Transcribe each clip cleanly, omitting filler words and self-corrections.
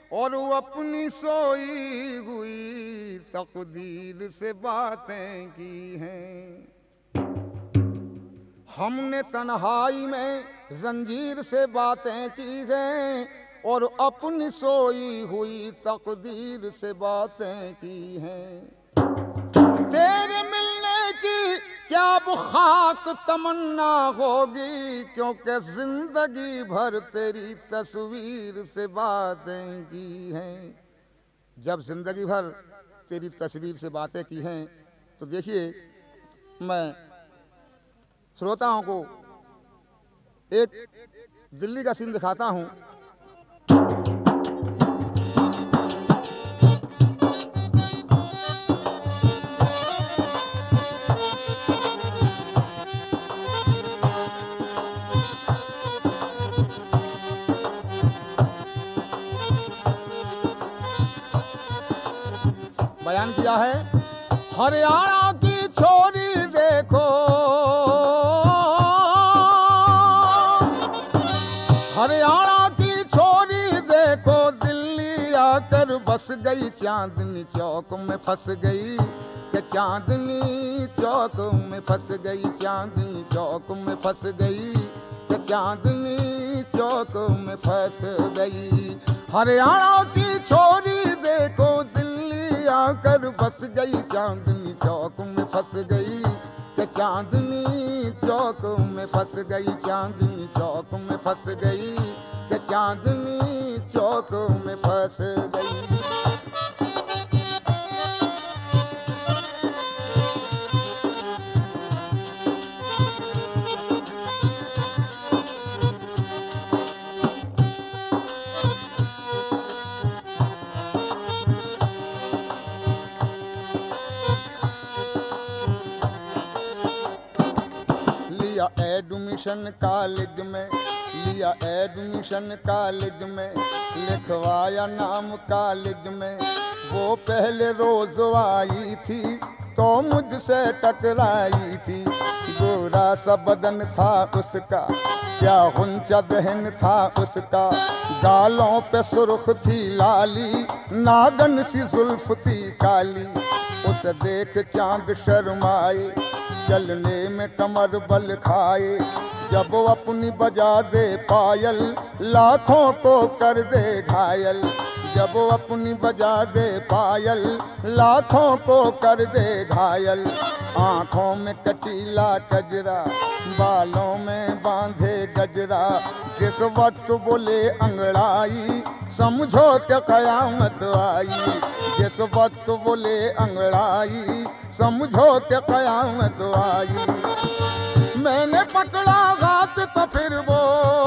और वो अपनी सोई हुई तकदीर से बातें की हैं। हमने तन्हाई में जंजीर से बातें की हैं और अपनी सोई हुई तकदीर से बातें की हैं। तेरे मिलने की क्या अब खाक तमन्ना होगी, क्योंकि जिंदगी भर तेरी तस्वीर से बातें की हैं। जब जिंदगी भर तेरी तस्वीर से बातें की हैं तो देखिए, मैं श्रोताओं को एक दिल्ली का सीन दिखाता हूँ। बयान किया है, हरियाणा की छोरी देखो, हरियाणा की छोरी देखो, दिल्ली आकर बस गई, चांदनी चौक में फंस गई, कि चांदनी चौक में फंस गई, चांदनी चौक में फंस गई, कि चांदनी चौक में फंस गई। हरियाणा की छोरी देखो, दिल्ली आकर बस गई, चांदनी चौक में फंस गई, कि चांदनी चौक में फंस गई, चांदनी चौक में फंस गई, कि चांदनी चौक में फंस गई। लिया एडमिशन कॉलेज में, लिया एडमिशन कॉलेज में, लिखवाया नाम कॉलेज में। वो पहले रोज आई थी तो मुझसे टकराई थी, गोरा सा बदन था उसका, क्या हुंचा दहन था उसका, गालों पे सुर्ख थी लाली, नागन सी जुल्फ थी काली। उसे देख चांद शर्माए, चलने में कमर बल खाए, जब वो अपनी बजा दे पायल, लाखों को कर दे घायल, जब वो अपनी बजा दे पायल, लाखों को कर दे घायल। आँखों में कटीला कजरा, बालों में बांधे गजरा, जिस वक्त बोले अंगड़ाई, समझो क्या कयामत आई, जिस वक्त बोले अंगड़ाई, समझो क्या कयामत आई। मैंने पकड़ा हाथ तो फिर वो,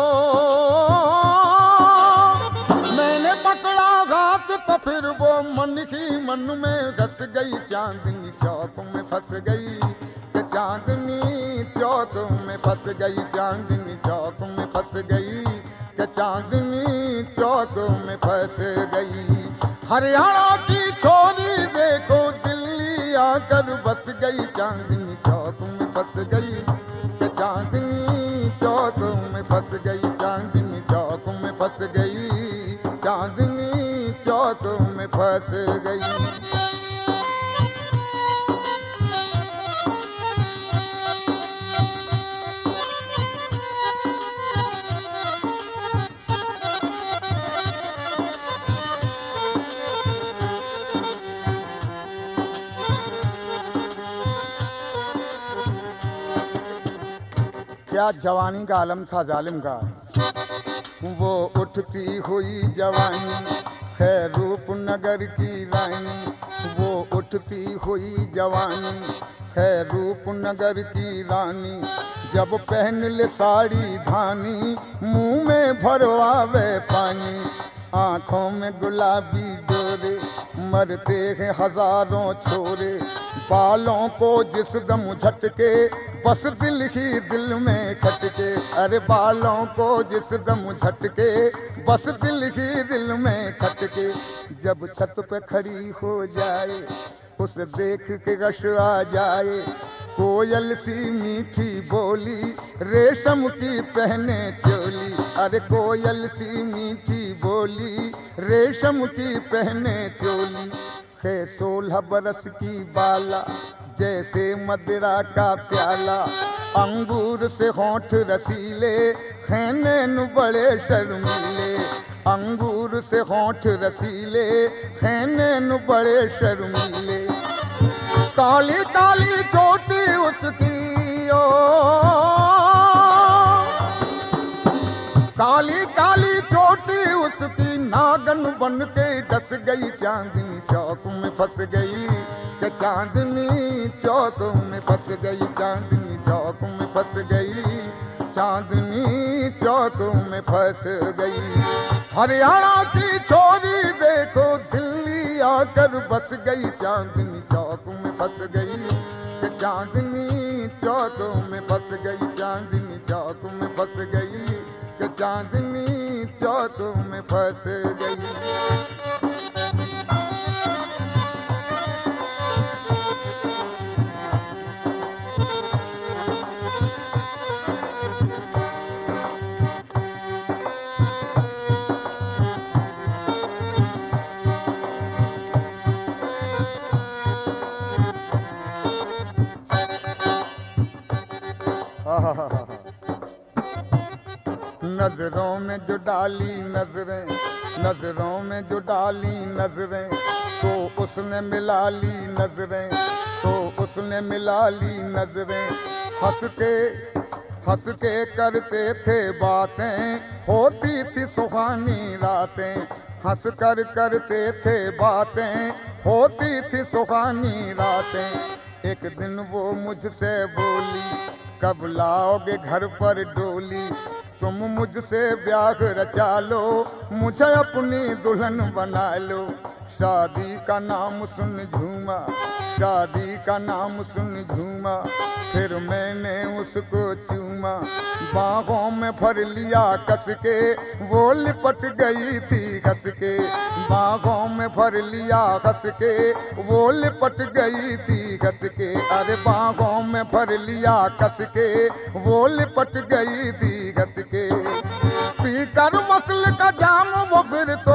मैंने पकड़ा हाथ तो फिर वो, मन ही मन में घस गई, चांदनी चौक में फंस गई, कि चांदनी चौक में फंस गई, चांदनी चौक में फंस गई, कि चांदनी चौक में फंस गई। हरियाणा की छोरी देखो, दिल्ली आकर बस गई, चांदनी चौक में फंस गई, कि चांदनी चौक में फंस गई, चांदनी चौक में फंस गई, चांदनी चौक में फंस गई। क्या जवानी का आलम था जालिम का, वो उठती हुई जवानी है रूपनगर की रानी, वो उठती हुई जवानी है रूपनगर की रानी। जब पहन ले साड़ी धानी, मुंह में भरवावे पानी, आँखों में गुलाबी डोरे, मरते हैं हजारों छोरे, बालों को जिस दम झटके, बस दिल ही दिल में खटके, अरे बालों को जिस दम झटके, बस दिल ही दिल में खटके। जब छत पे खड़ी हो जाए, उसे देख के गश आ जाए, कोयल सी मीठी बोली, रेशम की पहने चोली, अरे कोयल सी मीठी बोली, रेशम की पहने चोली। है 16 बरस की बाला, जैसे मदिरा का प्याला। अंगूर से होंठ रसीले, हैं नैन बड़े शर्मीले। अंगूर से होंठ रसीले, हैं नैन बड़े शर्मीले। काली काली चोटी उसकी ओ, काली काली चोटी उसकी, नागन बन के डस गई। चांदनी चौक में फंस गई, कि चांदनी चौक में फंस गई। चांदनी चौक में फंस गई, चांदनी चौक में फंस गई। हरियाणा की छोरी देखो, दिल्ली आकर बस गई। चांदनी चौक में फंस गई, कि चांदनी चौक में फंस गई। चांदनी चौक में फंस गई, कि चांदनी चौक में फंस गई। नजरों में जो डाली नजरें, नजरों में जो डाली नजरें, तो उसने मिला ली नजरें, तो उसने मिला ली नजरें। हंस के करते थे बातें, होती थी सुहानी रातें। हंस कर करते थे बातें, होती थी सुहानी रातें। एक दिन वो मुझसे बोली, कब लाओगे घर पर डोली। तुम मुझसे ब्याह रचा लो, मुझे अपनी दुल्हन बना लो। शादी का नाम सुन झूमा, शादी का नाम सुन झूमा। फिर मैंने उसको चूमा, बाहों में भर लिया कस के, वो लिपट गई थी हंस के। बाहों में भर लिया हंस के, वो लिपट गई थी हंस के। अरे बाहों में भर लिया कस के, वो लिपट गई थी हंस के। पीकर वसल का जाम वो फिर तो,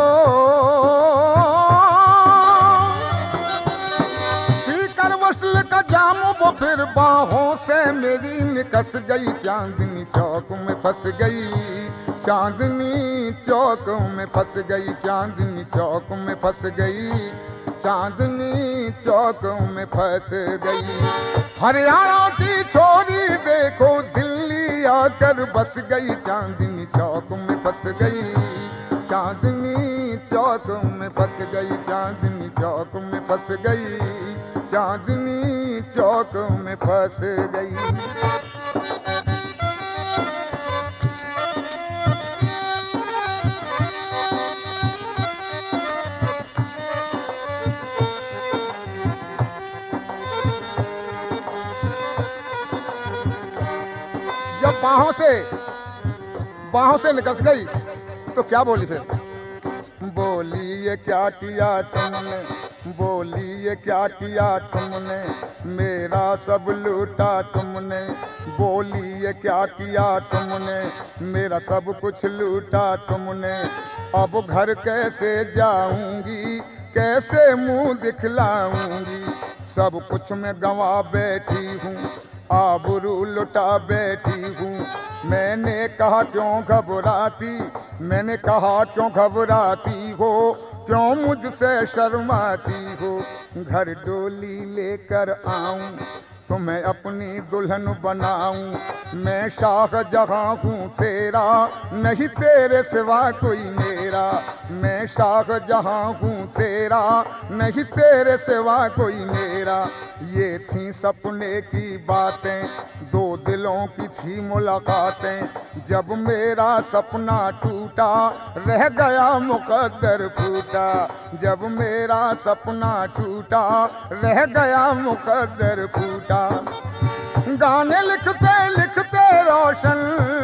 पीकर वसल का जाम वो फिर बाहों से मेरी निकस गई। चांदनी चौक में फंस गई, चांदनी चौक में फंस गई। चांदनी चौक में फंस गई, चांदनी चौक में फंस गई। हरियाणा की छोरी देखो, दिल्ली आकर बस गई। चांदनी चौक में फंस गई, चांदनी चौक में फंस गई। चांदनी चौक में फंस गई, चांदनी चौक में फंस गई। जब बाहों से निकस गई तो क्या बोली फिर? बोली ये क्या किया तुमने, बोली ये क्या किया तुमने, मेरा सब लूटा तुमने। बोली ये क्या किया तुमने, मेरा सब कुछ लूटा तुमने। अब घर कैसे जाऊंगी, कैसे मुंह दिखलाऊंगी। सब कुछ मैं गंवा बैठी हूँ, आबरू लुटा बैठी हूँ। मैंने कहा क्यों घबराती, मैंने कहा क्यों घबराती हो, क्यों मुझसे शर्माती हो। घर डोली लेकर आऊं, तुम्हें अपनी दुल्हन बनाऊं। मैं शाहजहां हूँ तेरा, नहीं तेरे सिवा कोई मेरा। मैं शाहजहां हूँ तेरा, नहीं तेरे सिवा कोई मेरा। ये थी सपने की बातें, दो दिलों की थी मुलाकातें। जब मेरा सपना टूटा, रह गया मुकद्दर फूटा। जब मेरा सपना टूटा, रह गया मुकद्दर फूटा। गाने लिखते लिखते रोशन,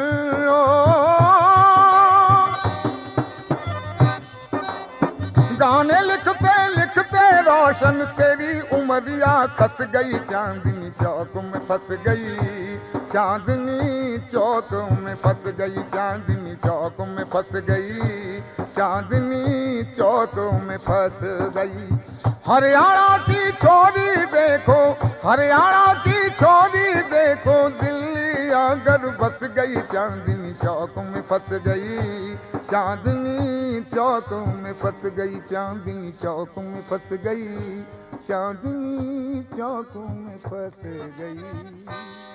गाने लिखते लिखते रोशन, तेरी उमरिया खस गई। चांदनी चौक में फंस गई, चांदनी चौक में फंस गई। चांदनी चौक में फंस गई, चांदनी चौक में फंस गई। हरियाणा की छोरी देखो, हरियाणा की छोरी देखो, दिल्ली आकर बस गई, चांदनी चौक में फंस गई, चांदनी चौक में फंस गई, चांदनी चौक में फंस गई, चांदनी चौक में फंस गई।